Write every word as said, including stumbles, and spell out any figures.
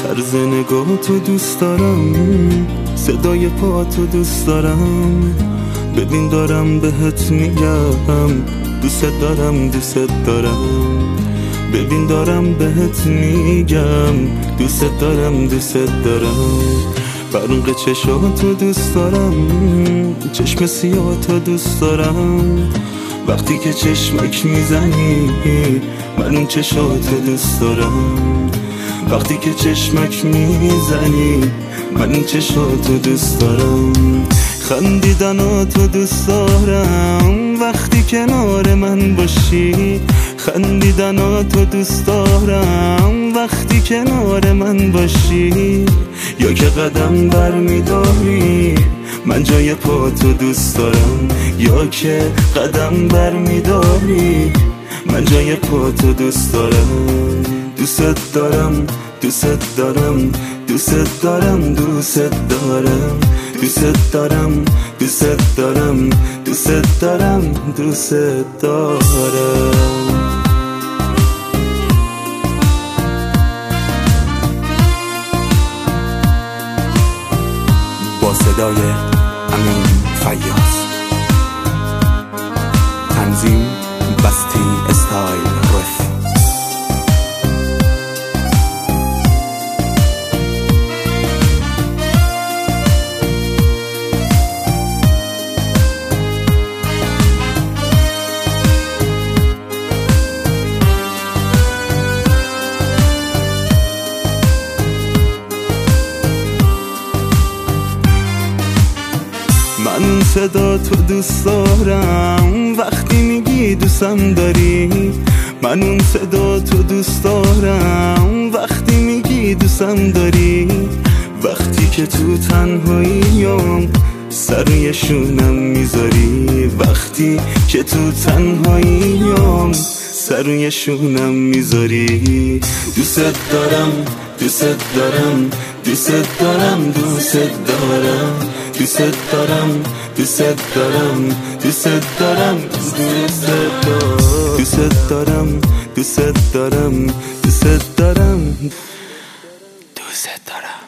طرز نگاه تو دوست دارم، صدای پا تو دوست دارم. ببین دارم بهت میگم دوست دارم دوست دارم. ببین دارم بهت میگم دوست دارم دوست دارم. برق چشاتو دوست دارم، چشم سیاهاتو دوست دارم. وقتی که چشمک میزنی من اون چشاتو دوست دارم. وقتی که چشمک میزنی من اون چشاتو دوست دارم. خندیدناتو دوست دارم وقتی کنار من باشی. خندیدناتو دوست دارم وقتی کنار من باشی. یا که قدم بر میداری من جای پاتو دوست دارم. یا که قدم بر میداری من جای پاتو دوست دارم. دوست دارم دوست دارم دوست دارم دوست دارم دوست دارم دوست دارم دوست دارم دوست دارم. با صدای امین فیاض، تنظیم بستی استایل رف. من اون صدا تو دوست دارم وقتی میگی دوستم داری. من اون صدا تو دوست دارم وقتی میگی دوستم داری. وقتی که تو تنهاییم سر روی شونم میذاری. وقتی که تو تنهاییم سر روی شونم میذاری. دوست دارم دوست دارم دوست دارم دوست دارم دوست دارم دوست دارم دوست دارم دوست دارم دوست دارم دوست دارم دوست دارم دوست دارم.